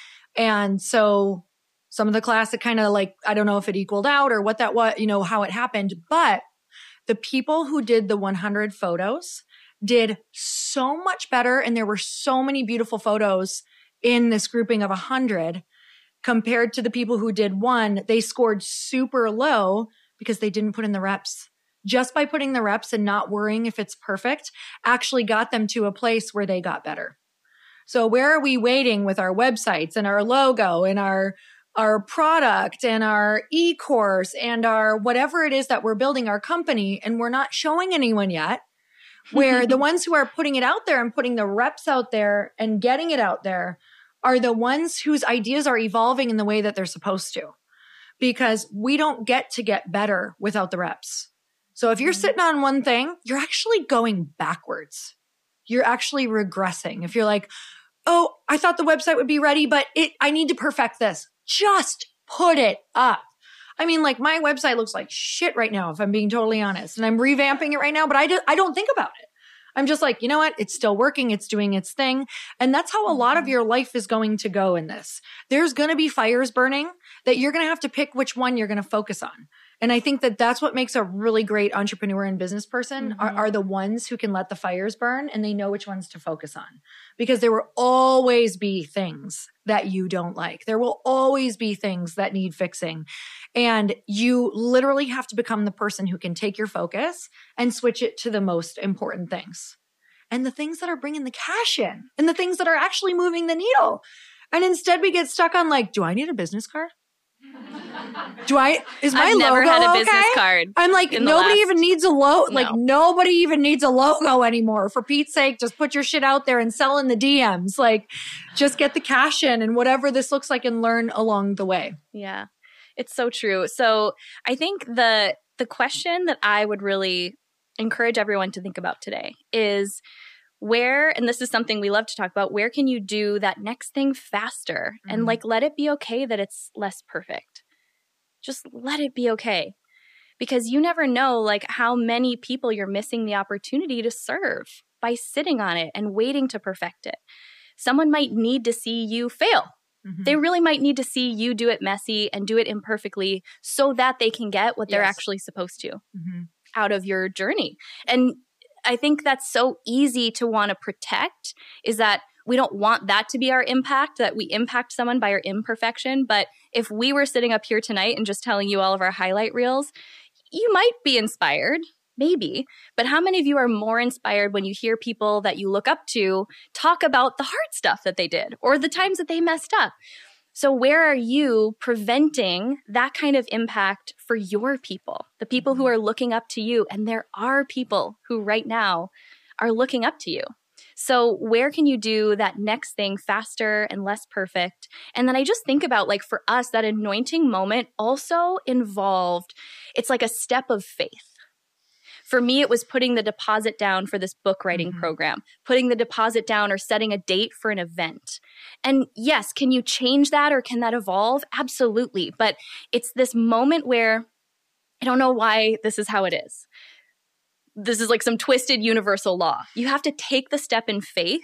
And so some of the class, it kind of like, I don't know if it equaled out or what that was, how it happened, but the people who did the 100 photos did so much better. And there were so many beautiful photos in this grouping of 100 compared to the people who did one. They scored super low because they didn't put in the reps. Just by putting the reps and not worrying if it's perfect actually got them to a place where they got better. So where are we waiting with our websites and our logo and our product and our e-course and our whatever it is that we're building our company and we're not showing anyone yet, where the ones who are putting it out there and putting the reps out there and getting it out there are the ones whose ideas are evolving in the way that they're supposed to, because we don't get to get better without the reps. So if you're sitting on one thing, you're actually going backwards. You're actually regressing. If you're like, oh, I thought the website would be ready, but I need to perfect this. Just put it up. I mean, like my website looks like shit right now, if I'm being totally honest. And I'm revamping it right now, but I don't think about it. I'm just like, you know what? It's still working. It's doing its thing. And that's how a lot of your life is going to go in this. There's going to be fires burning that you're going to have to pick which one you're going to focus on. And I think that that's what makes a really great entrepreneur and business person are the ones who can let the fires burn and they know which ones to focus on. Because there will always be things that you don't like. There will always be things that need fixing. And you literally have to become the person who can take your focus and switch it to the most important things. And the things that are bringing the cash in and the things that are actually moving the needle. And instead we get stuck on like, do I need a business card? Is my I've never logo had a okay? business card. I'm like, nobody even needs a logo. No. Like nobody even needs a logo anymore. For Pete's sake, just put your shit out there and sell in the DMs. Like just get the cash in and whatever this looks like and learn along the way. Yeah, it's so true. So I think the question that I would really encourage everyone to think about today is where, and this is something we love to talk about, where can you do that next thing faster? And like, let it be okay that it's less perfect. Just let it be okay. because you never know like how many people you're missing the opportunity to serve by sitting on it and waiting to perfect it. Someone might need to see you fail. Mm-hmm. They really might need to see you do it messy and do it imperfectly so that they can get what they're actually supposed to out of your journey. And I think that's so easy to want to protect, is that we don't want that to be our impact, that we impact someone by our imperfection. But if we were sitting up here tonight and just telling you all of our highlight reels, you might be inspired, maybe. But how many of you are more inspired when you hear people that you look up to talk about the hard stuff that they did or the times that they messed up? So where are you preventing that kind of impact for your people, the people who are looking up to you? And there are people who right now are looking up to you. So where can you do that next thing faster and less perfect? And then I just think about, like, for us, that anointing moment also involved, it's like a step of faith. For me, it was putting the deposit down for this book writing program, putting the deposit down or setting a date for an event. And yes, can you change that or can that evolve? Absolutely. But it's this moment where I don't know why this is how it is. This is like some twisted universal law. You have to take the step in faith,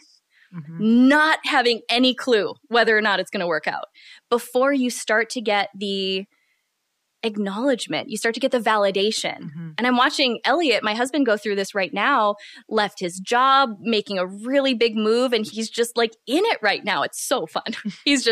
not having any clue whether or not it's going to work out, before you start to get the acknowledgement, you start to get the validation. And I'm watching Elliot, my husband, go through this right now, left his job, making a really big move, and he's just like in it right now. It's so fun. He's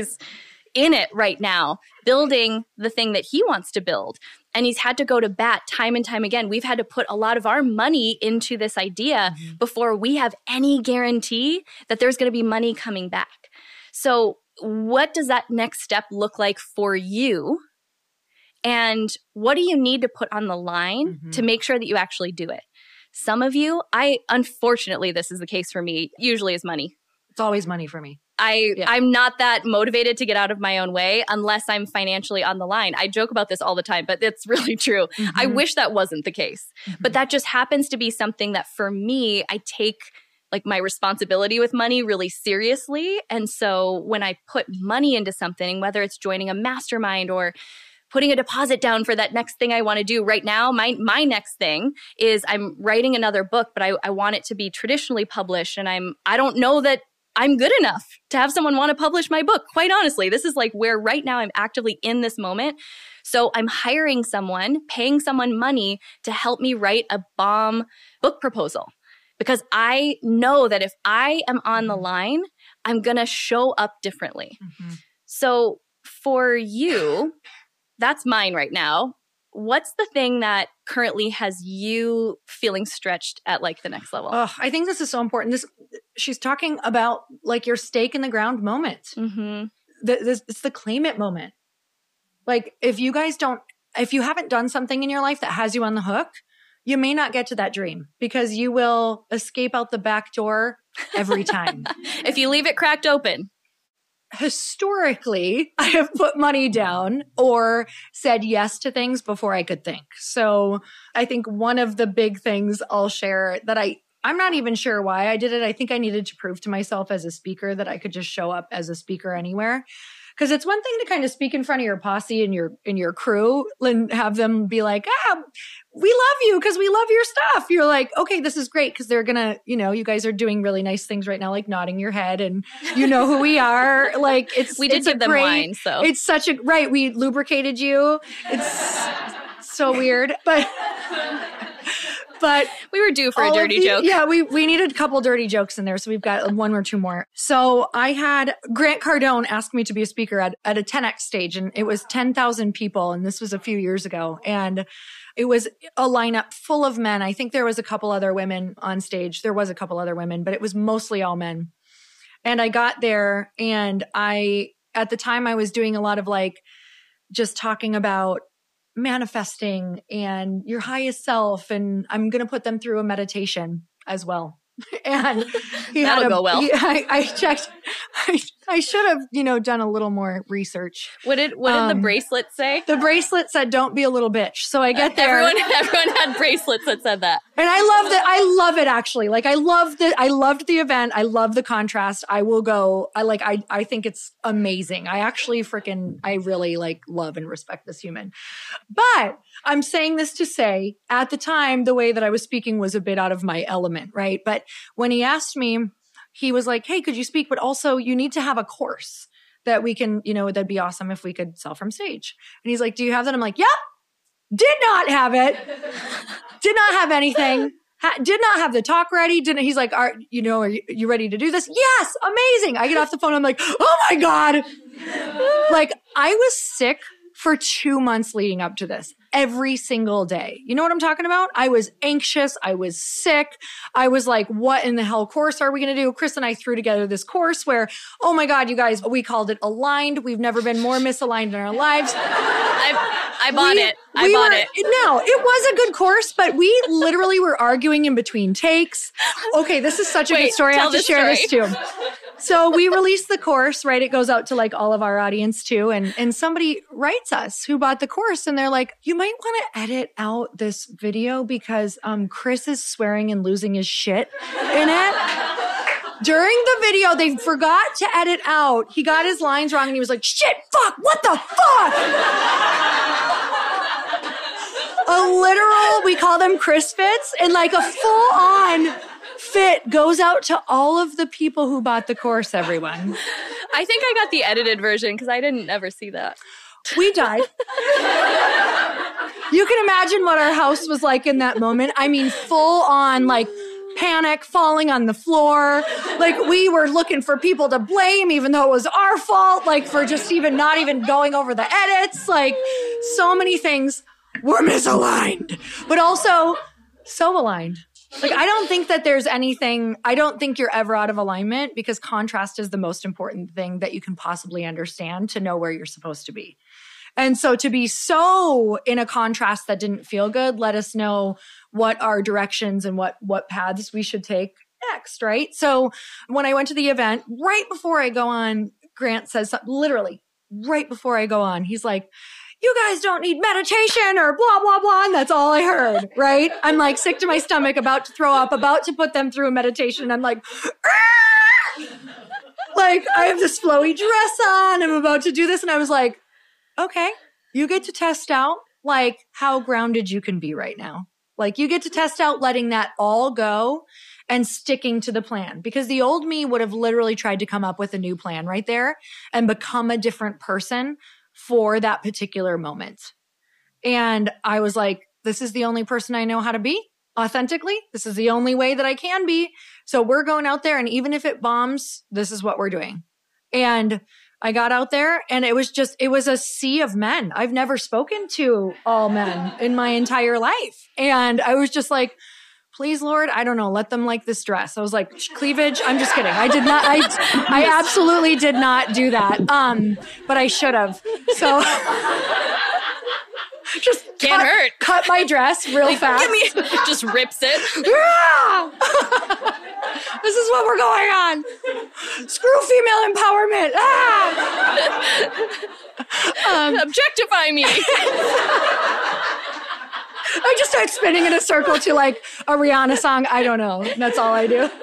in it right now, building the thing that he wants to build. And he's had to go to bat time and time again. We've had to put a lot of our money into this idea before we have any guarantee that there's going to be money coming back. So what does that next step look like for you? And what do you need to put on the line to make sure that you actually do it? Some of you, unfortunately, this is the case for me, usually is money. It's always money for me. I'm not that motivated to get out of my own way unless I'm financially on the line. I joke about this all the time, but it's really true. I wish that wasn't the case. But that just happens to be something that for me, I take like my responsibility with money really seriously. And so when I put money into something, whether it's joining a mastermind or putting a deposit down for that next thing I want to do right now, my next thing is I'm writing another book, but I want it to be traditionally published. And I don't know that I'm good enough to have someone want to publish my book. Quite honestly, this is like where right now I'm actively in this moment. So I'm hiring someone, paying someone money to help me write a bomb book proposal. Because I know that if I am on the line, I'm going to show up differently. So for you, that's mine right now. What's the thing that currently has you feeling stretched at like the next level? Oh, I think this is so important. She's talking about like your stake in the ground moment. It's the claim it moment. Like if you haven't done something in your life that has you on the hook, you may not get to that dream because you will escape out the back door every time. If you leave it cracked open. Historically, I have put money down or said yes to things before I could think. So I think one of the big things I'll share that I'm not even sure why I did it. I think I needed to prove to myself as a speaker that I could just show up as a speaker anywhere. Because it's one thing to kind of speak in front of your posse and your crew and have them be like, we love you because we love your stuff. You're like, okay, this is great because they're going to, you guys are doing really nice things right now, like nodding your head and you know who we are. Like we did give them wine, so. It's right. We lubricated you. It's so weird, but we were due for a dirty joke. Yeah, we needed a couple dirty jokes in there. So we've got one or two more. So I had Grant Cardone ask me to be a speaker at a 10X stage, and it was 10,000 people. And this was a few years ago. And it was a lineup full of men. I think there was a couple other women on stage. There was a couple other women, but it was mostly all men. And I got there and at the time I was doing a lot of like just talking about manifesting and your highest self. And I'm going to put them through a meditation as well. And that'll go well. I checked. I should have, done a little more research. What did the bracelet say? The bracelet said, "Don't be a little bitch." So I get there. Everyone had bracelets that said that. And I love that. I love it actually. Like I loved the event. I love the contrast. I will go. I think it's amazing. I actually I really love and respect this human. But I'm saying this to say, at the time, the way that I was speaking was a bit out of my element, right? But when he asked me, he was like, "Hey, could you speak? But also you need to have a course that we can, that'd be awesome if we could sell from stage." And he's like, "Do you have that?" I'm like, "Yep. Did not have it. Did not have anything. Did not have the talk ready. Didn't." He's like, are you ready to do this?" "Yes. Amazing." I get off the phone. I'm like, "Oh my God." I was sick for 2 months leading up to this. Every single day. You know what I'm talking about? I was anxious. I was sick. I was like, what in the hell course are we going to do? Chris and I threw together this course where, oh my God, you guys, we called it Aligned. We've never been more misaligned in our lives. I bought it. No, it was a good course, but we literally were arguing in between takes. Okay, this is such a good story. I have to share this too. So we released the course, right? It goes out to all of our audience too. And somebody writes us who bought the course and they're like, "You might want to edit out this video because Chris is swearing and losing his shit in it." During the video, they forgot to edit out. He got his lines wrong and he was like, "Shit, fuck, what the fuck?" A literal, we call them Chris fits, and a full on fit goes out to all of the people who bought the course, everyone. I think I got the edited version because I didn't ever see that. We died. You can imagine what our house was like in that moment. I mean, full on panic, falling on the floor. We were looking for people to blame, even though it was our fault, for just not even going over the edits. So many things were misaligned, but also so aligned. I don't think that there's anything, I don't think you're ever out of alignment because contrast is the most important thing that you can possibly understand to know where you're supposed to be. And so to be so in a contrast that didn't feel good, let us know what our directions and what paths we should take next, right? So when I went to the event, right before I go on, Grant says something, literally right before I go on, he's like, "You guys don't need meditation or blah, blah, blah." And that's all I heard, right? I'm sick to my stomach, about to throw up, about to put them through a meditation. I'm like, I have this flowy dress on. I'm about to do this. And I was like, okay, you get to test out how grounded you can be right now. You get to test out letting that all go and sticking to the plan, because the old me would have literally tried to come up with a new plan right there and become a different person for that particular moment. And I was like, this is the only person I know how to be authentically. This is the only way that I can be. So we're going out there, and even if it bombs, this is what we're doing. And I got out there and it was a sea of men. I've never spoken to all men in my entire life. And I was just like, please, Lord, I don't know, let them like this dress. I was like, cleavage? I'm just kidding. I did not, I absolutely did not do that. But I should have. So just cut my dress real fast. Just rips it. This is what we're going on. Screw female empowerment. Objectify me. I just start spinning in a circle to a Rihanna song. I don't know. That's all I do.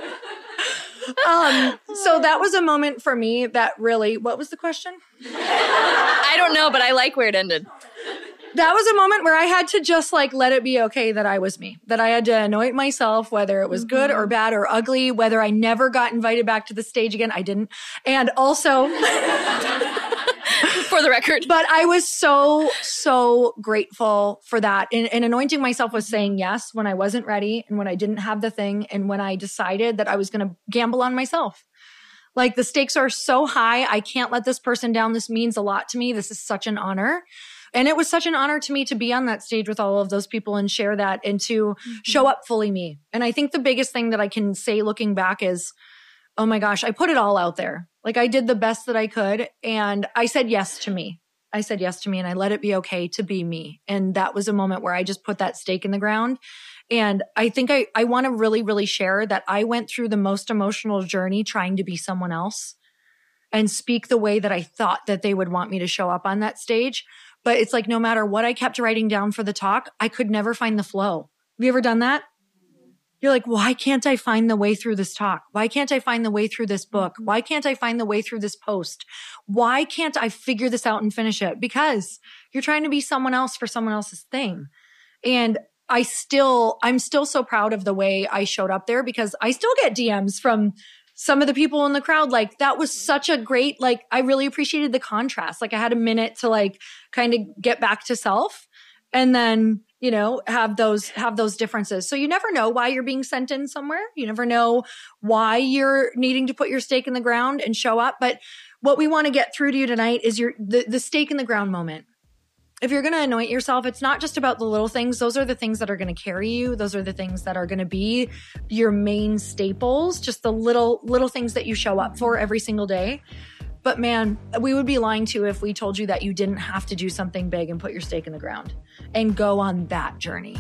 So that was a moment for me that really, what was the question? I don't know, but I like where it ended. That was a moment where I had to just let it be okay that I was me, that I had to anoint myself, whether it was good or bad or ugly, whether I never got invited back to the stage again. I didn't. And also, for the record, but I was so grateful for that. And anointing myself was saying yes when I wasn't ready and when I didn't have the thing and when I decided that I was going to gamble on myself. The stakes are so high. I can't let this person down. This means a lot to me. This is such an honor. And it was such an honor to me to be on that stage with all of those people and share that and to show up fully me. And I think the biggest thing that I can say looking back is, oh my gosh, I put it all out there. I did the best that I could. And I said yes to me. I said yes to me and I let it be okay to be me. And that was a moment where I just put that stake in the ground. And I think I want to really, really share that I went through the most emotional journey trying to be someone else. and speak the way that I thought that they would want me to show up on that stage. But it's like, no matter what I kept writing down for the talk, I could never find the flow. Have you ever done that? You're like, why can't I find the way through this talk? Why can't I find the way through this book? Why can't I find the way through this post? Why can't I figure this out and finish it? Because you're trying to be someone else for someone else's thing. And I'm still so proud of the way I showed up there, because I still get DMs from some of the people in the crowd. Like, that was such a great, like, I really appreciated the contrast. Like, I had a minute to like kind of get back to self and then, you know, have those differences. So you never know why you're being sent in somewhere. You never know why you're needing to put your stake in the ground and show up. But what we want to get through to you tonight is the stake in the ground moment. If you're going to anoint yourself, it's not just about the little things. Those are the things that are going to carry you. Those are the things that are going to be your main staples, just the little things that you show up for every single day. But man, we would be lying to you if we told you that you didn't have to do something big and put your stake in the ground and go on that journey.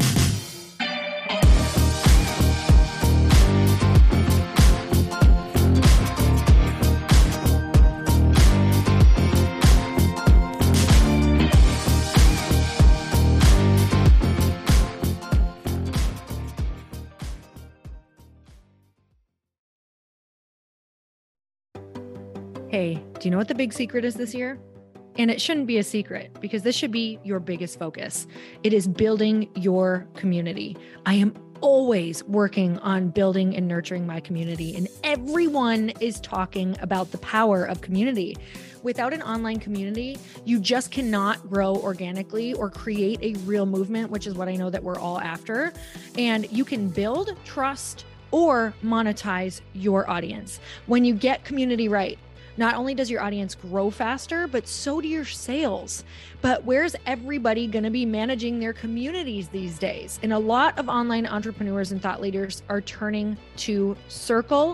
Hey, do you know what the big secret is this year? And it shouldn't be a secret, because this should be your biggest focus. It is building your community. I am always working on building and nurturing my community, and everyone is talking about the power of community. Without an online community, you just cannot grow organically or create a real movement, which is what I know that we're all after. And you can build trust or monetize your audience. When you get community right, not only does your audience grow faster, but so do your sales. But where's everybody going to be managing their communities these days? And a lot of online entrepreneurs and thought leaders are turning to Circle.so.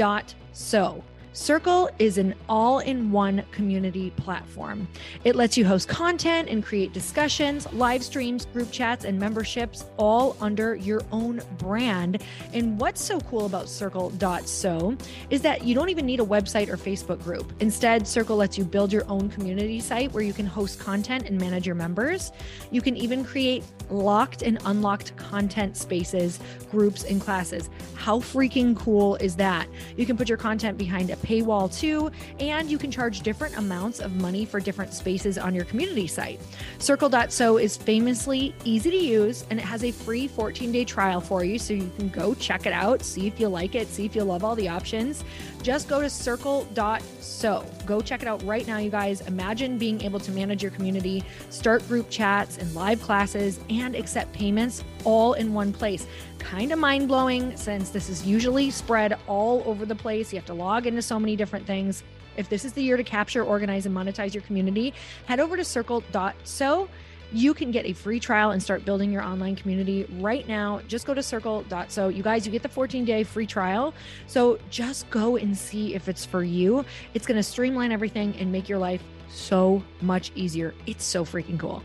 Circle is an all-in-one community platform. It lets you host content and create discussions, live streams, group chats, and memberships all under your own brand. And what's so cool about Circle.so is that you don't even need a website or Facebook group. Instead, Circle lets you build your own community site where you can host content and manage your members. You can even create locked and unlocked content spaces, groups, and classes. How freaking cool is that? You can put your content behind a paywall too, and you can charge different amounts of money for different spaces on your community site. Circle.so is famously easy to use, and it has a free 14-day trial for you, so you can go check it out, see if you like it, see if you love all the options. Just go to Circle.so. Go check it out right now, you guys. Imagine being able to manage your community, start group chats and live classes, and accept payments all in one place. Kind of mind-blowing, since this is usually spread all over the place. You have to log into so many different things. If this is the year to capture, organize, and monetize your community, head over to Circle.so. You can get a free trial and start building your online community right now. Just go to Circle.so. You guys, you get the 14-day free trial. So just go and see if it's for you. It's going to streamline everything and make your life so much easier. It's so freaking cool.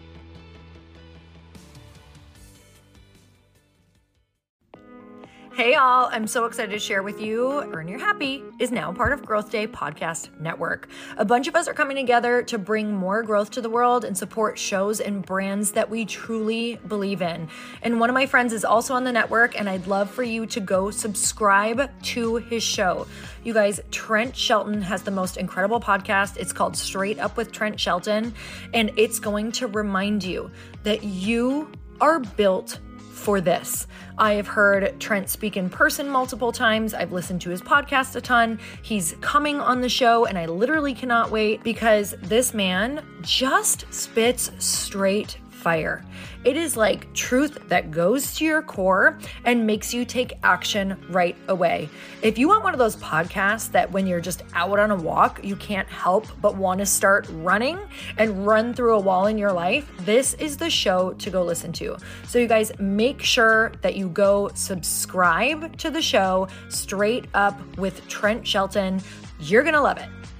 Hey all, I'm so excited to share with you, Earn Your Happy is now part of Growth Day Podcast Network. A bunch of us are coming together to bring more growth to the world and support shows and brands that we truly believe in. And one of my friends is also on the network, and I'd love for you to go subscribe to his show. You guys, Trent Shelton has the most incredible podcast. It's called Straight Up with Trent Shelton, and it's going to remind you that you are built for this. I have heard Trent speak in person multiple times. I've listened to his podcast a ton. He's coming on the show, and I literally cannot wait, because this man just spits straight fire. It is like truth that goes to your core and makes you take action right away. If you want one of those podcasts that when you're just out on a walk, you can't help but want to start running and run through a wall in your life, this is the show to go listen to. So you guys, make sure that you go subscribe to the show, Straight Up with Trent Shelton. You're going to love it.